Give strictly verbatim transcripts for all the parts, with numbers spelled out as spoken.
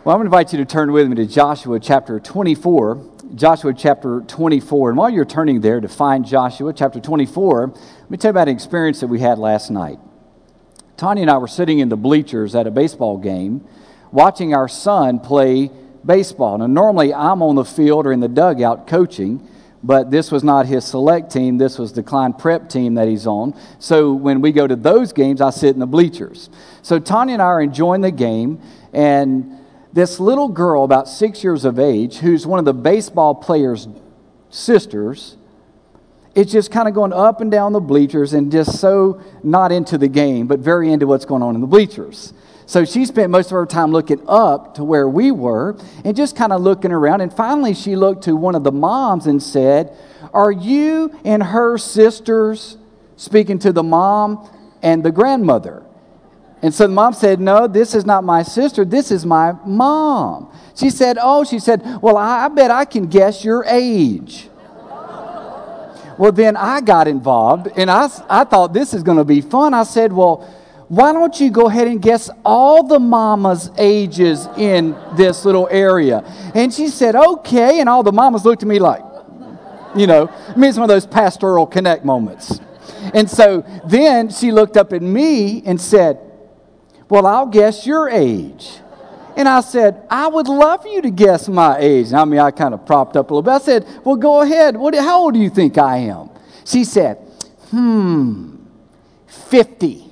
Well, I'm going to invite you to turn with me to Joshua chapter twenty-four. Joshua chapter twenty-four. And while you're turning there to find Joshua chapter twenty-four, let me tell you about an experience that we had last night. Tanya and I were sitting in the bleachers at a baseball game, watching our son play baseball. Now, normally I'm on the field or in the dugout coaching, but this was not his select team. This was the Klein Prep team that he's on. So when we go to those games, I sit in the bleachers. So Tanya and I are enjoying the game, and this little girl, about six years of age, who's one of the baseball players' sisters, is just kind of going up and down the bleachers and just so not into the game, but very into what's going on in the bleachers. So she spent most of her time looking up to where we were and just kind of looking around. And finally she looked to one of the moms and said, "Are you and her sisters?" Speaking to the mom and the grandmother. And so the mom said, "No, this is not my sister. This is my mom." She said, "Oh," she said, "well, I, I bet I can guess your age." Well, then I got involved, and I, I thought this is going to be fun. I said, "Well, why don't you go ahead and guess all the mamas' ages in this little area?" And she said, "Okay." And all the mamas looked at me like, you know, I mean, it's one of those pastoral connect moments. And so then she looked up at me and said, "Well, I'll guess your age." And I said, "I would love for you to guess my age." And I mean, I kind of propped up a little bit. I said, "Well, go ahead. What? How old do you think I am?" She said, hmm, fifty.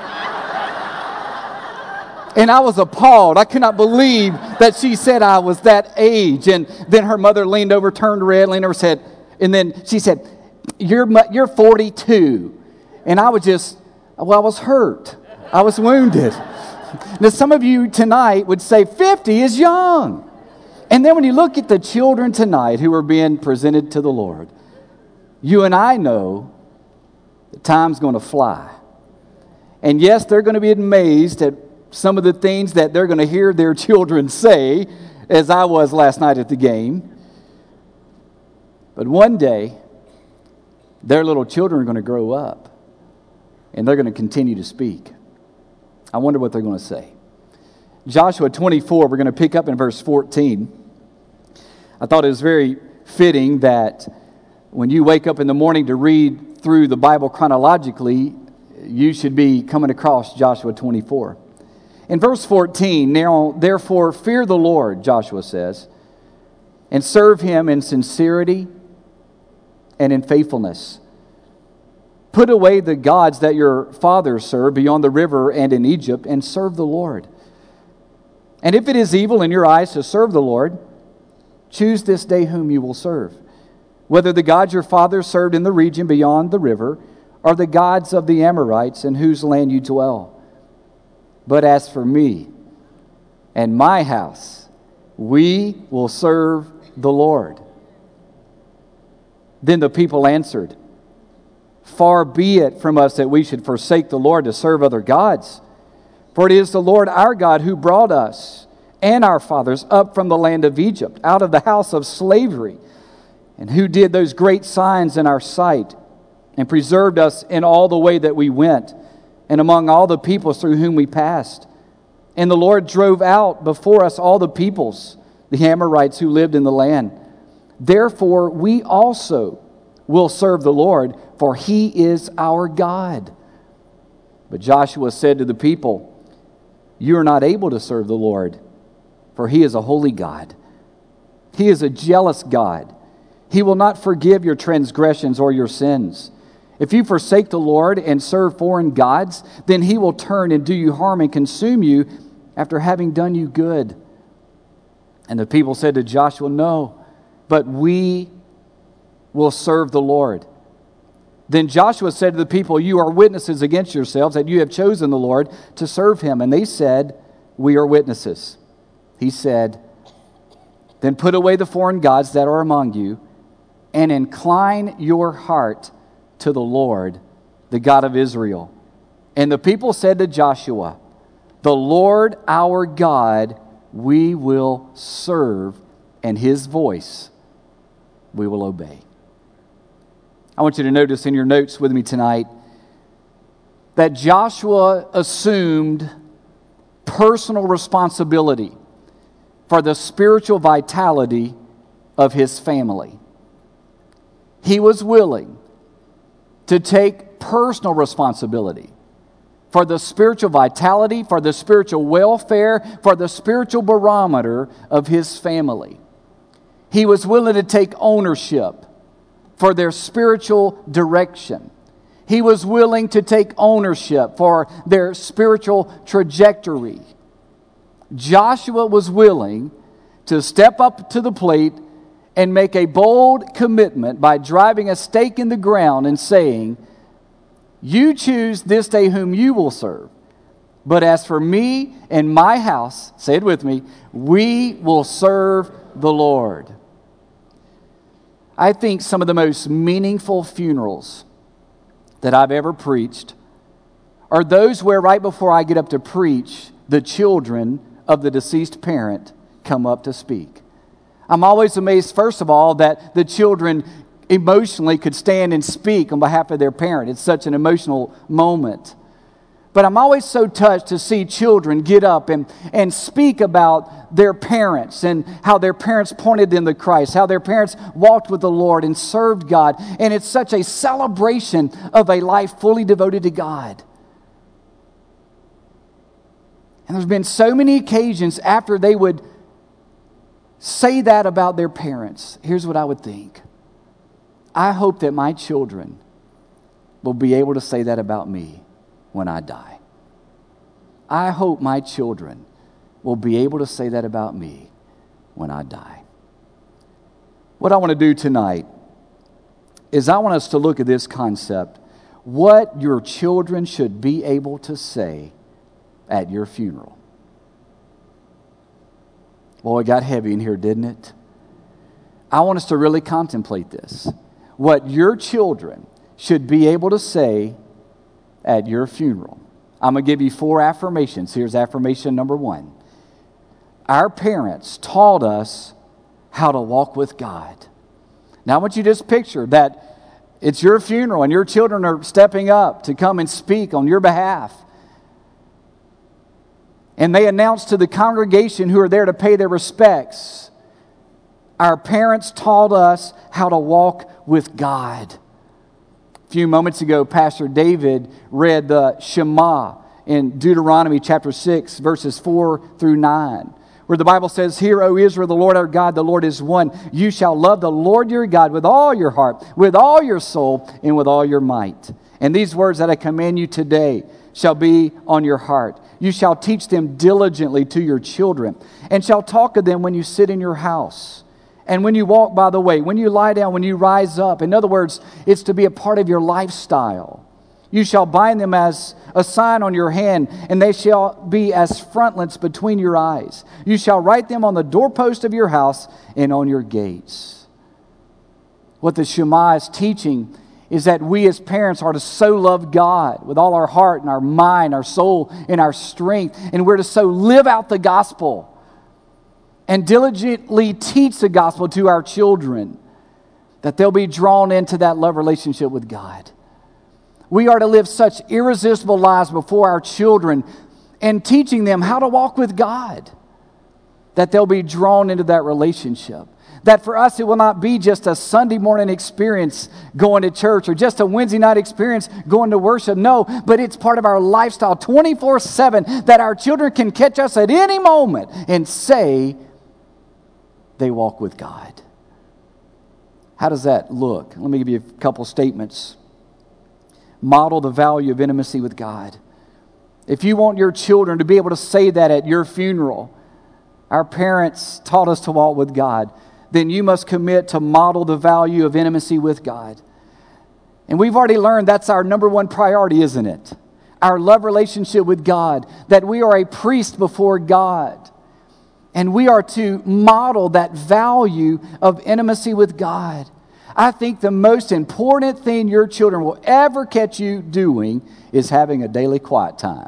And I was appalled. I could not believe that she said I was that age. And then her mother leaned over, turned red, leaned over, said, and then she said, you're, you're forty-two. And I was just, well, I was hurt. I was wounded. Now, some of you tonight would say fifty is young. And then when you look at the children tonight who are being presented to the Lord, you and I know that time's going to fly. And yes, they're going to be amazed at some of the things that they're going to hear their children say, as I was last night at the game. But one day, their little children are going to grow up, and they're going to continue to speak. I wonder what they're going to say. Joshua twenty-four, we're going to pick up in verse fourteen. I thought it was very fitting that when you wake up in the morning to read through the Bible chronologically, you should be coming across Joshua twenty-four. In verse fourteen, "Now therefore fear the Lord," Joshua says, "and serve him in sincerity and in faithfulness. Put away the gods that your fathers served beyond the river and in Egypt, and serve the Lord. And if it is evil in your eyes to serve the Lord, choose this day whom you will serve, whether the gods your fathers served in the region beyond the river, or the gods of the Amorites in whose land you dwell. But as for me and my house, we will serve the Lord." Then the people answered, "Far be it from us that we should forsake the Lord to serve other gods. For it is the Lord our God who brought us and our fathers up from the land of Egypt, out of the house of slavery, and who did those great signs in our sight, and preserved us in all the way that we went, and among all the peoples through whom we passed. And the Lord drove out before us all the peoples, the Amorites who lived in the land. Therefore we also will serve the Lord, for he is our God." But Joshua said to the people, "You are not able to serve the Lord, for he is a holy God. He is a jealous God. He will not forgive your transgressions or your sins. If you forsake the Lord and serve foreign gods, then he will turn and do you harm and consume you after having done you good." And the people said to Joshua, "No, but we will serve the Lord." Then Joshua said to the people, "You are witnesses against yourselves that you have chosen the Lord to serve him." And they said, "We are witnesses." He said, "Then put away the foreign gods that are among you, and incline your heart to the Lord, the God of Israel." And the people said to Joshua, "The Lord our God we will serve, and his voice we will obey." I want you to notice in your notes with me tonight that Joshua assumed personal responsibility for the spiritual vitality of his family. He was willing to take personal responsibility for the spiritual vitality, for the spiritual welfare, for the spiritual barometer of his family. He was willing to take ownership for their spiritual direction. He was willing to take ownership for their spiritual trajectory. Joshua was willing to step up to the plate and make a bold commitment by driving a stake in the ground and saying, "You choose this day whom you will serve. But as for me and my house," say it with me, "we will serve the Lord." I think some of the most meaningful funerals that I've ever preached are those where right before I get up to preach, the children of the deceased parent come up to speak. I'm always amazed, first of all, that the children emotionally could stand and speak on behalf of their parent. It's such an emotional moment. But I'm always so touched to see children get up and, and speak about their parents and how their parents pointed them to Christ, how their parents walked with the Lord and served God. And it's such a celebration of a life fully devoted to God. And there's been so many occasions after they would say that about their parents. Here's what I would think. I hope that my children will be able to say that about me when I die. I hope my children will be able to say that about me when I die. What I want to do tonight is I want us to look at this concept, what your children should be able to say at your funeral. Well, it got heavy in here, didn't it? I want us to really contemplate this. What your children should be able to say at your funeral. I'm going to give you four affirmations. Here's affirmation number one. Our parents taught us how to walk with God. Now I want you to just picture that it's your funeral and your children are stepping up to come and speak on your behalf. And they announce to the congregation who are there to pay their respects, our parents taught us how to walk with God. A few moments ago, Pastor David read the Shema in Deuteronomy chapter six, verses four through nine, where the Bible says, "Hear, O Israel, the Lord our God, the Lord is one. You shall love the Lord your God with all your heart, with all your soul, and with all your might. And these words that I command you today shall be on your heart. You shall teach them diligently to your children, and shall talk of them when you sit in your house, and when you walk by the way, when you lie down, when you rise up." In other words, it's to be a part of your lifestyle. "You shall bind them as a sign on your hand, and they shall be as frontlets between your eyes. You shall write them on the doorpost of your house and on your gates." What the Shema is teaching is that we as parents are to so love God with all our heart and our mind, our soul, and our strength. And we're to so live out the gospel and diligently teach the gospel to our children that they'll be drawn into that love relationship with God. We are to live such irresistible lives before our children and teaching them how to walk with God, that they'll be drawn into that relationship. That for us, it will not be just a Sunday morning experience going to church or just a Wednesday night experience going to worship. No, but it's part of our lifestyle twenty-four seven, that our children can catch us at any moment and say they walk with God. How does that look? Let me give you a couple statements. Model the value of intimacy with God. If you want your children to be able to say that at your funeral, our parents taught us to walk with God, then you must commit to model the value of intimacy with God. And we've already learned that's our number one priority, isn't it? Our love relationship with God, that we are a priest before God. And we are to model that value of intimacy with God. I think the most important thing your children will ever catch you doing is having a daily quiet time.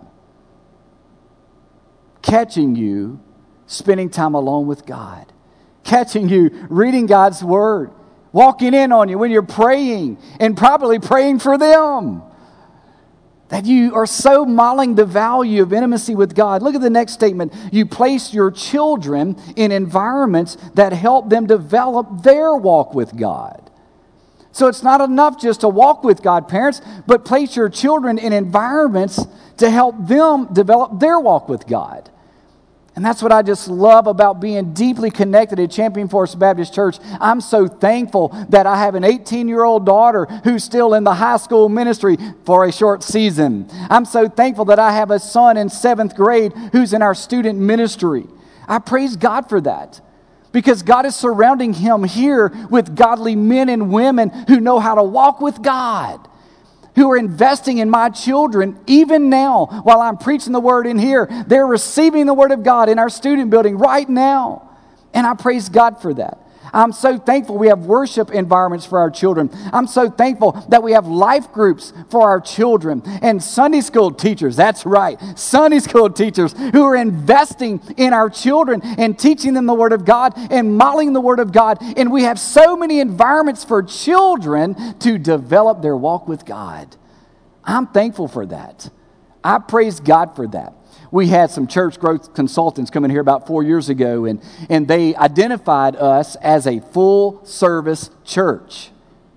Catching you spending time alone with God. Catching you reading God's Word. Walking in on you when you're praying and probably praying for them. That you are so modeling the value of intimacy with God. Look at the next statement. You place your children in environments that help them develop their walk with God. So it's not enough just to walk with God, parents, but place your children in environments to help them develop their walk with God. And that's what I just love about being deeply connected at Champion Forest Baptist Church. I'm so thankful that I have an eighteen-year-old daughter who's still in the high school ministry for a short season. I'm so thankful that I have a son in seventh grade who's in our student ministry. I praise God for that, because God is surrounding him here with godly men and women who know how to walk with God, who are investing in my children even now while I'm preaching the word in here. They're receiving the word of God in our student building right now. And I praise God for that. I'm so thankful we have worship environments for our children. I'm so thankful that we have life groups for our children and Sunday school teachers. That's right, Sunday school teachers who are investing in our children and teaching them the Word of God and modeling the Word of God. And we have so many environments for children to develop their walk with God. I'm thankful for that. I praise God for that. We had some church growth consultants come in here about four years ago, and, and they identified us as a full-service church.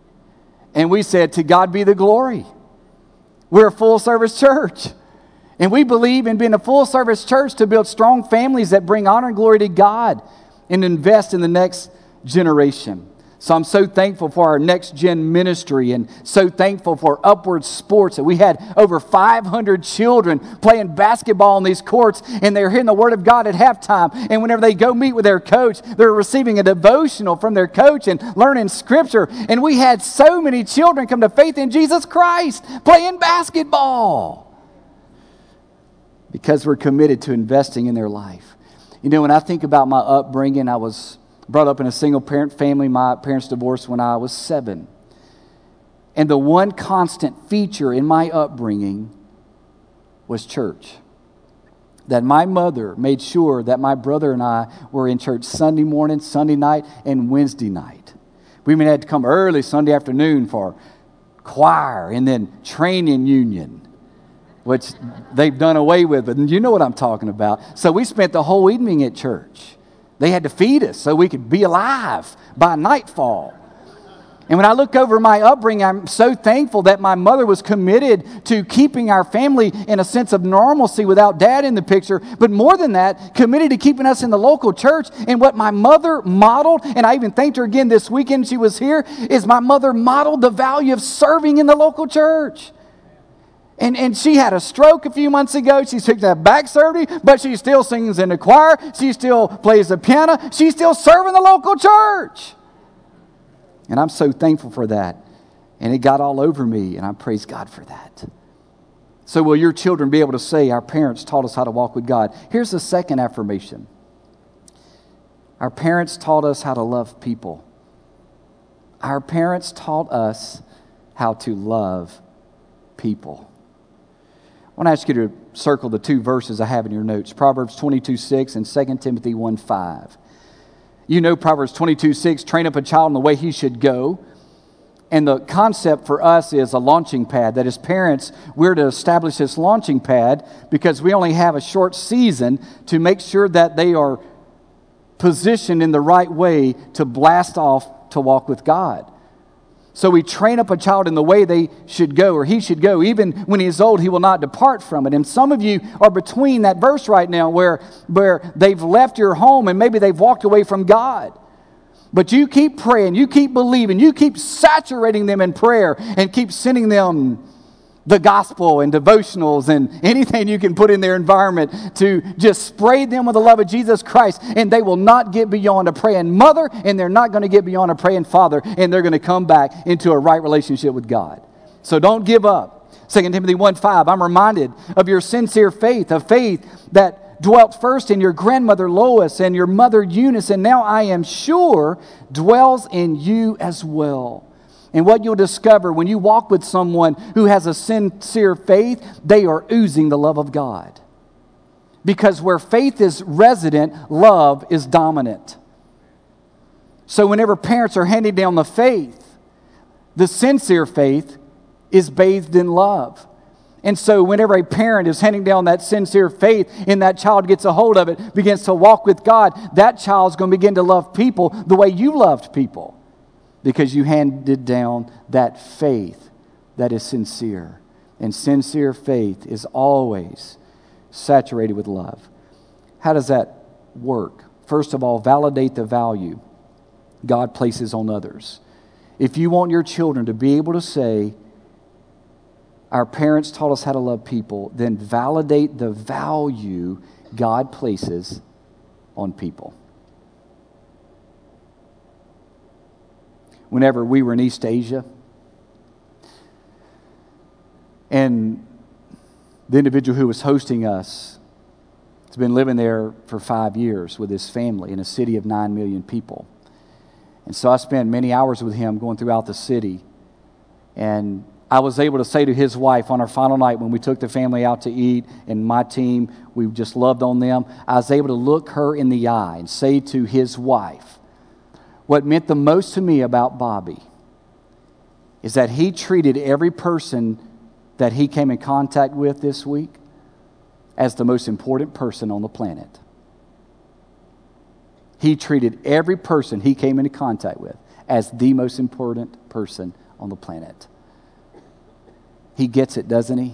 And we said, to God be the glory. We're a full-service church. And we believe in being a full-service church to build strong families that bring honor and glory to God and invest in the next generation. So I'm so thankful for our next gen ministry, and so thankful for Upward Sports. And we had over five hundred children playing basketball on these courts, and they're hearing the Word of God at halftime. And whenever they go meet with their coach, they're receiving a devotional from their coach and learning Scripture. And we had so many children come to faith in Jesus Christ playing basketball because we're committed to investing in their life. You know, when I think about my upbringing, I was brought up in a single-parent family. My parents divorced when I was seven. And the one constant feature in my upbringing was church. That my mother made sure that my brother and I were in church Sunday morning, Sunday night, and Wednesday night. We even had to come early Sunday afternoon for choir and then training union, which they've done away with. But you know what I'm talking about. So we spent the whole evening at church. They had to feed us so we could be alive by nightfall. And when I look over my upbringing, I'm so thankful that my mother was committed to keeping our family in a sense of normalcy without Dad in the picture. But more than that, committed to keeping us in the local church. And what my mother modeled, and I even thanked her again this weekend she was here, is my mother modeled the value of serving in the local church. And, and she had a stroke a few months ago. She's picked up back surgery, but she still sings in the choir. She still plays the piano. She's still serving the local church. And I'm so thankful for that. And it got all over me, and I praise God for that. So will your children be able to say, our parents taught us how to walk with God? Here's the second affirmation. Our parents taught us how to love people. Our parents taught us how to love people. I want to ask you to circle the two verses I have in your notes, Proverbs twenty-two six and Second Timothy one five. You know Proverbs twenty-two six, train up a child in the way he should go. And the concept for us is a launching pad. That as parents, we're to establish this launching pad because we only have a short season to make sure that they are positioned in the right way to blast off to walk with God. So we train up a child in the way they should go, or he should go. Even when he is old, he will not depart from it. And some of you are between that verse right now where, where they've left your home and maybe they've walked away from God. But you keep praying, you keep believing, you keep saturating them in prayer and keep sending them the gospel and devotionals and anything you can put in their environment to just spray them with the love of Jesus Christ, and they will not get beyond a praying mother, and they're not going to get beyond a praying father, and they're going to come back into a right relationship with God. So don't give up. Second Timothy one five, I'm reminded of your sincere faith, a faith that dwelt first in your grandmother Lois and your mother Eunice, and now I am sure dwells in you as well. And what you'll discover when you walk with someone who has a sincere faith, they are oozing the love of God. Because where faith is resident, love is dominant. So whenever parents are handing down the faith, the sincere faith is bathed in love. And so whenever a parent is handing down that sincere faith and that child gets a hold of it, begins to walk with God, that child's going to begin to love people the way you loved people because you handed down that faith that is sincere. And sincere faith is always saturated with love. How does that work? First of all, validate the value God places on others. If you want your children to be able to say, our parents taught us how to love people, then validate the value God places on people. Whenever we were in East Asia, and the individual who was hosting us has been living there for five years with his family in a city of nine million people. And so I spent many hours with him going throughout the city, and I was able to say to his wife on our final night when we took the family out to eat, and my team, we just loved on them, I was able to look her in the eye and say to his wife, what meant the most to me about Bobby is that he treated every person that he came in contact with this week as the most important person on the planet. He treated every person he came into contact with as the most important person on the planet. He gets it, doesn't he?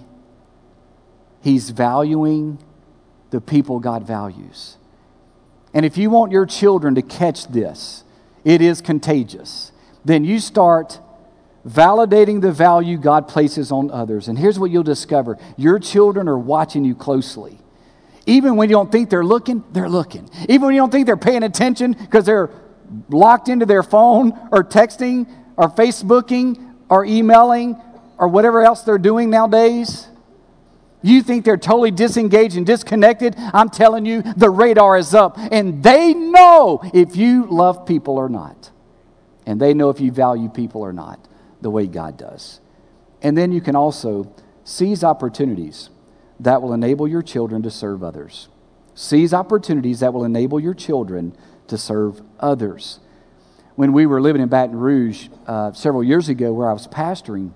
He's valuing the people God values. And if you want your children to catch this, it is contagious. Then you start validating the value God places on others. And here's what you'll discover. Your children are watching you closely. Even when you don't think they're looking, they're looking. Even when you don't think they're paying attention because they're locked into their phone or texting or Facebooking or emailing or whatever else they're doing nowadays, you think they're totally disengaged and disconnected. I'm telling you, the radar is up. And they know if you love people or not. And they know if you value people or not, the way God does. And then you can also seize opportunities that will enable your children to serve others. Seize opportunities that will enable your children to serve others. When we were living in Baton Rouge uh, several years ago where I was pastoring,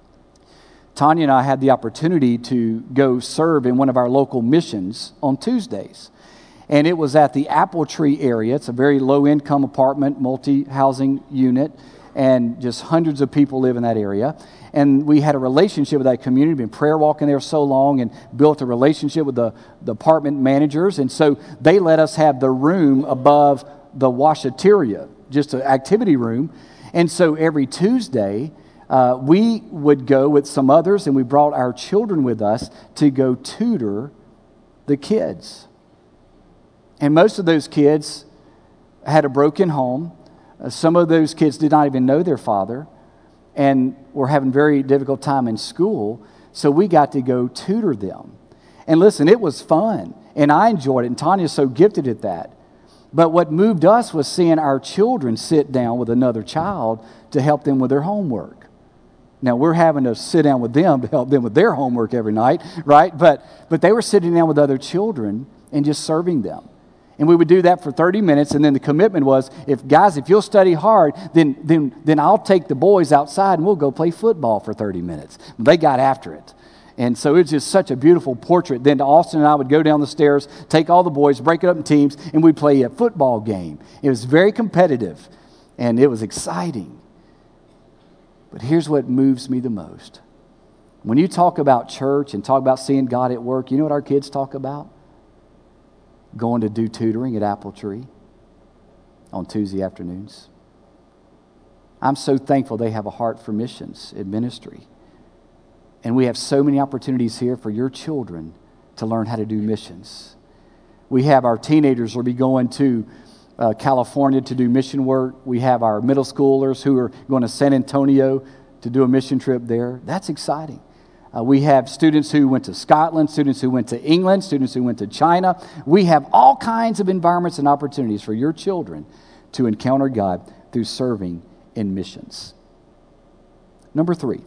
Tanya and I had the opportunity to go serve in one of our local missions on Tuesdays. And it was at the Apple Tree area. It's a very low-income apartment, multi-housing unit, and just hundreds of people live in that area. And we had a relationship with that community, been prayer walking there so long, and built a relationship with the, the apartment managers. And so they let us have the room above the washateria, just an activity room. And so every Tuesday, Uh, we would go with some others, and we brought our children with us to go tutor the kids. And most of those kids had a broken home. Uh, some of those kids did not even know their father and were having very difficult time in school. So we got to go tutor them. And listen, it was fun, and I enjoyed it, and Tanya's so gifted at that. But what moved us was seeing our children sit down with another child to help them with their homework. Now, we're having to sit down with them to help them with their homework every night, right? But but they were sitting down with other children and just serving them. And we would do that for thirty minutes, and then the commitment was, if guys, if you'll study hard, then then then I'll take the boys outside and we'll go play football for thirty minutes. They got after it. And so it's just such a beautiful portrait. Then Austin and I would go down the stairs, take all the boys, break it up in teams, and we'd play a football game. It was very competitive, and it was exciting. But here's what moves me the most. When you talk about church and talk about seeing God at work, you know what our kids talk about? Going to do tutoring at Apple Tree on Tuesday afternoons. I'm so thankful they have a heart for missions and ministry. And we have so many opportunities here for your children to learn how to do missions. We have our teenagers will be going to Uh, California to do mission work. We have our middle schoolers who are going to San Antonio to do a mission trip there. That's exciting. Uh, we have students who went to Scotland, students who went to England, students who went to China. We have all kinds of environments and opportunities for your children to encounter God through serving in missions. Number three,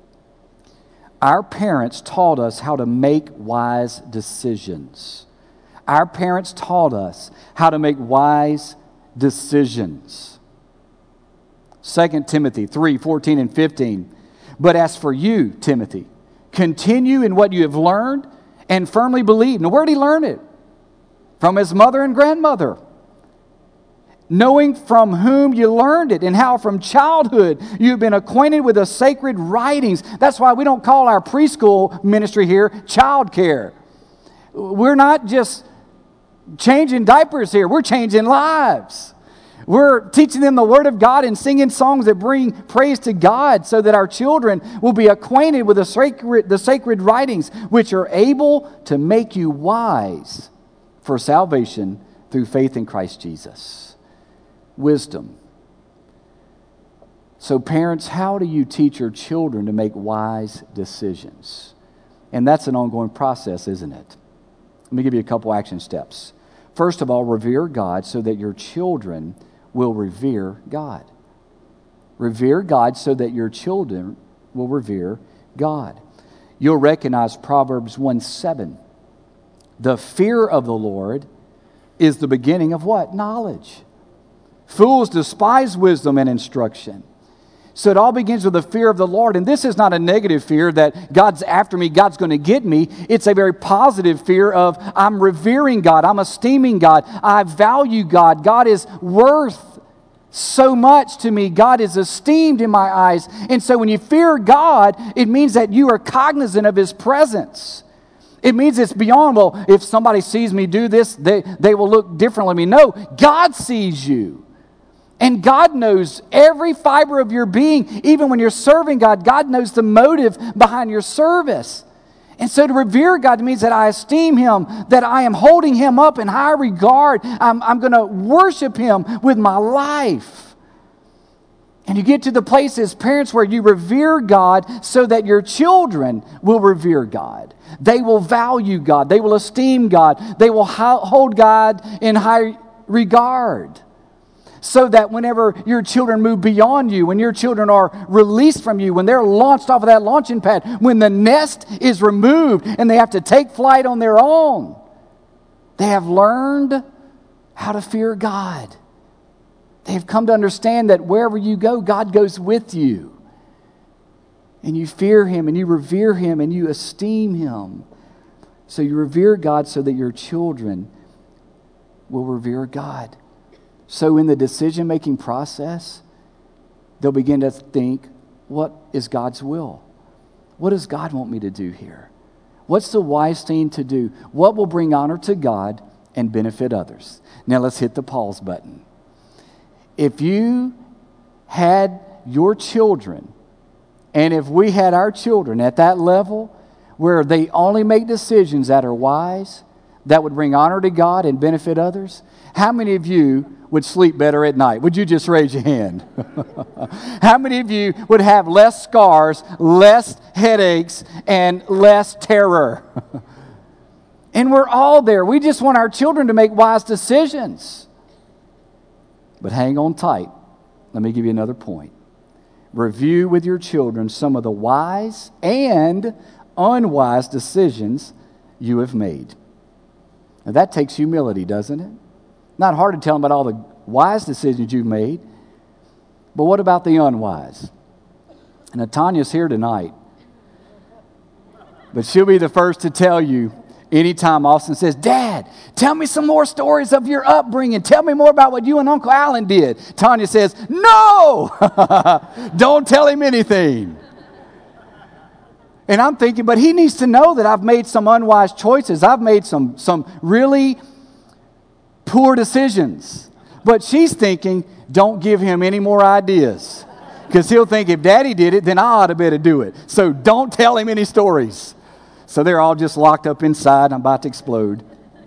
our parents taught us how to make wise decisions. Our parents taught us how to make wise decisions. Second Timothy three, fourteen and fifteen. But as for you, Timothy, Continue in what you have learned and firmly believe. Now, where did he learn it? From his mother and grandmother. Knowing from whom you learned it and how from childhood you've been acquainted with the sacred writings. That's why we don't call our preschool ministry here child care. We're not just changing diapers here. We're changing lives. We're teaching them the Word of God and singing songs that bring praise to God so that our children will be acquainted with the sacred, the sacred writings, which are able to make you wise for salvation through faith in Christ Jesus. Wisdom. So parents, how do you teach your children to make wise decisions? And that's an ongoing process, isn't it? Let me give you a couple action steps. First of all, revere God so that your children will revere God. Revere God so that your children will revere God. You'll recognize Proverbs one seven. The fear of the Lord is the beginning of what? Knowledge. Fools despise wisdom and instruction. So it all begins with the fear of the Lord. And this is not a negative fear that God's after me, God's going to get me. It's a very positive fear of I'm revering God, I'm esteeming God, I value God. God is worth so much to me. God is esteemed in my eyes. And so when you fear God, it means that you are cognizant of His presence. It means it's beyond, well, if somebody sees me do this, they, they will look differently at me. No, God sees you. And God knows every fiber of your being. Even when you're serving God, God knows the motive behind your service. And so to revere God means that I esteem Him, that I am holding Him up in high regard. I'm, I'm going to worship Him with my life. And you get to the places, parents, where you revere God so that your children will revere God. They will value God. They will esteem God. They will hold God in high regard. So that whenever your children move beyond you, when your children are released from you, when they're launched off of that launching pad, when the nest is removed and they have to take flight on their own, they have learned how to fear God. They have come to understand that wherever you go, God goes with you. And you fear Him and you revere Him and you esteem Him. So you revere God so that your children will revere God. So in the decision-making process, they'll begin to think, what is God's will? What does God want me to do here? What's the wise thing to do? What will bring honor to God and benefit others? Now let's hit the pause button. If you had your children, and if we had our children at that level where they only make decisions that are wise, that would bring honor to God and benefit others, how many of you would sleep better at night? Would you just raise your hand? How many of you would have less scars, less headaches, and less terror? And we're all there. We just want our children to make wise decisions. But hang on tight. Let me give you another point. Review with your children some of the wise and unwise decisions you have made. Now that takes humility, doesn't it? Not hard to tell them about all the wise decisions you've made, but what about the unwise? And Tanya's here tonight, but she'll be the first to tell you anytime Austin says, Dad, tell me some more stories of your upbringing. Tell me more about what you and Uncle Alan did. Tanya says, no, don't tell him anything. And I'm thinking, but he needs to know that I've made some unwise choices. I've made some, some really poor decisions. But she's thinking, don't give him any more ideas. Because he'll think if Daddy did it, then I ought to be able to do it. So don't tell him any stories. So they're all just locked up inside. I'm about to explode.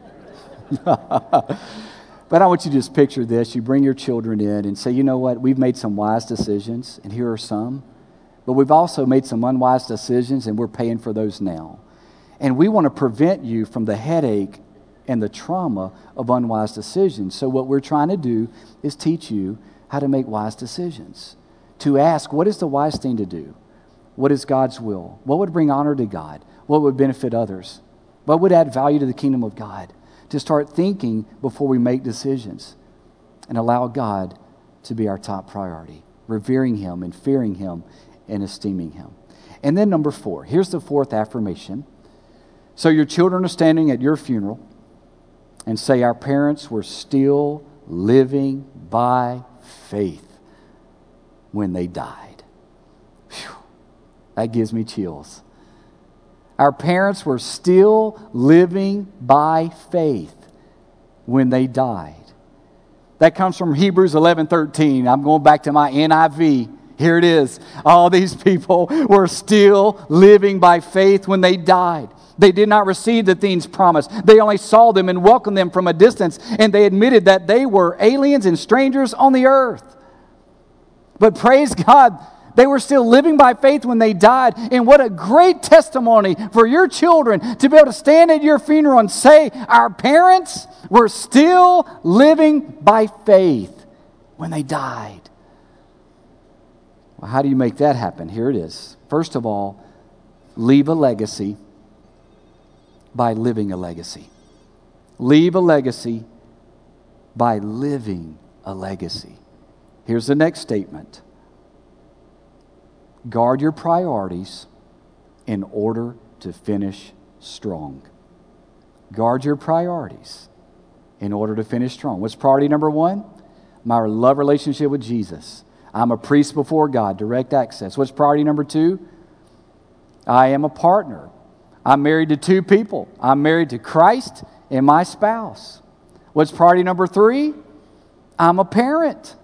But I want you to just picture this. You bring your children in and say, you know what? We've made some wise decisions, and here are some. But we've also made some unwise decisions, and we're paying for those now. And we want to prevent you from the headache and the trauma of unwise decisions. So what we're trying to do is teach you how to make wise decisions. To ask, what is the wise thing to do? What is God's will? What would bring honor to God? What would benefit others? What would add value to the kingdom of God? To start thinking before we make decisions and allow God to be our top priority. Revering Him and fearing Him and esteeming Him. And then number four, here's the fourth affirmation. So your children are standing at your funeral and say, our parents were still living by faith when they died. Whew, that gives me chills. Our parents were still living by faith when they died. That comes from Hebrews eleven thirteen. I'm going back to my N I V. Here it is. All these people were still living by faith when they died. They did not receive the things promised. They only saw them and welcomed them from a distance, and they admitted that they were aliens and strangers on the earth. But praise God, they were still living by faith when they died. And what a great testimony for your children to be able to stand at your funeral and say, our parents were still living by faith when they died. Well, how do you make that happen? Here it is. First of all, leave a legacy by living a legacy. Leave a legacy by living a legacy. Here's the next statement. Guard your priorities in order to finish strong. Guard your priorities in order to finish strong. What's priority number one? My love relationship with Jesus. I'm a priest before God, direct access. What's priority number two? I am a partner. I'm married to two people. I'm married to Christ and my spouse. What's priority number three? I'm a parent.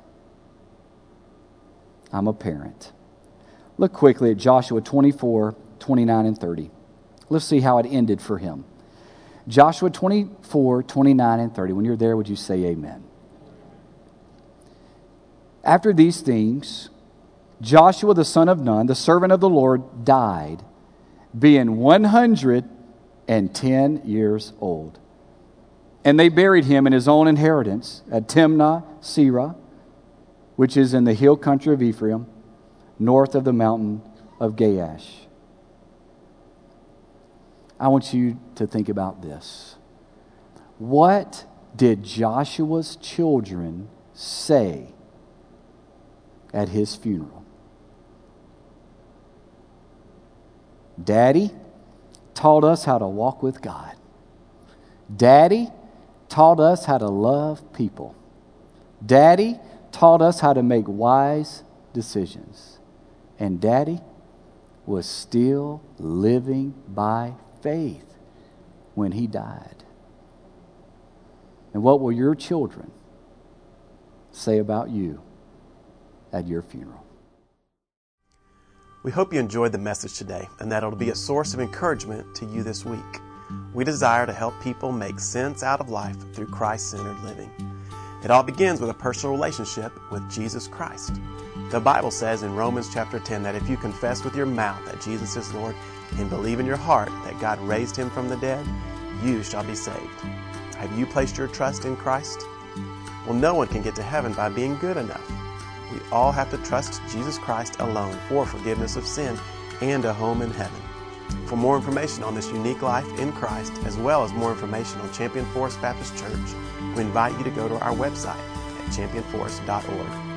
I'm a parent. Look quickly at Joshua twenty-four, twenty-nine, and thirty. Let's see how it ended for him. Joshua twenty-four, twenty-nine, and thirty. When you're there, would you say amen? After these things, Joshua the son of Nun, the servant of the Lord, died, being one hundred ten years old. And they buried him in his own inheritance at Timnah Serah, which is in the hill country of Ephraim, north of the mountain of Gaash. I want you to think about this. What did Joshua's children say at his funeral? Daddy taught us how to walk with God. Daddy taught us how to love people. Daddy taught us how to make wise decisions. And Daddy was still living by faith when he died. And what will your children say about you at your funeral? We hope you enjoyed the message today and that it'll be a source of encouragement to you this week. We desire to help people make sense out of life through Christ-centered living. It all begins with a personal relationship with Jesus Christ. The Bible says in Romans chapter ten that if you confess with your mouth that Jesus is Lord and believe in your heart that God raised him from the dead, you shall be saved. Have you placed your trust in Christ? Well, no one can get to heaven by being good enough. We all have to trust Jesus Christ alone for forgiveness of sin and a home in heaven. For more information on this unique life in Christ, as well as more information on Champion Forest Baptist Church, we invite you to go to our website at champion forest dot org.